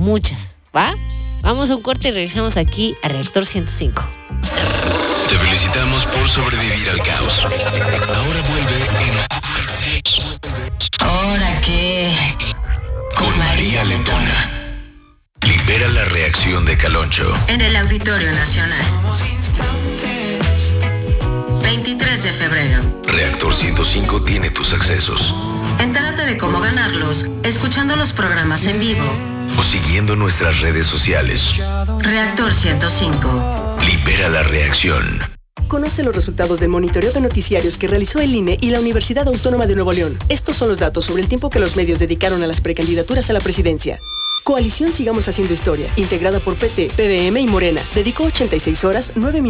muchas, ¿va? Vamos a un corte y regresamos aquí a Reactor 105. Te felicitamos por sobrevivir al caos. Ahora vuelve en ¿Ahora qué? Con María Letona. Libera la reacción de Caloncho En el Auditorio Nacional. 23 de febrero. Reactor 105 tiene tus accesos. Entérate de cómo ganarlos escuchando los programas en vivo. O siguiendo nuestras redes sociales. Reactor 105. Libera la reacción. Conoce los resultados del monitoreo de noticiarios que realizó el INE y la Universidad Autónoma de Nuevo León. Estos son los datos sobre el tiempo que los medios dedicaron a las precandidaturas a la presidencia. Coalición Sigamos Haciendo Historia, integrada por PT, PBM y Morena, dedicó 86 horas, 9 minutos.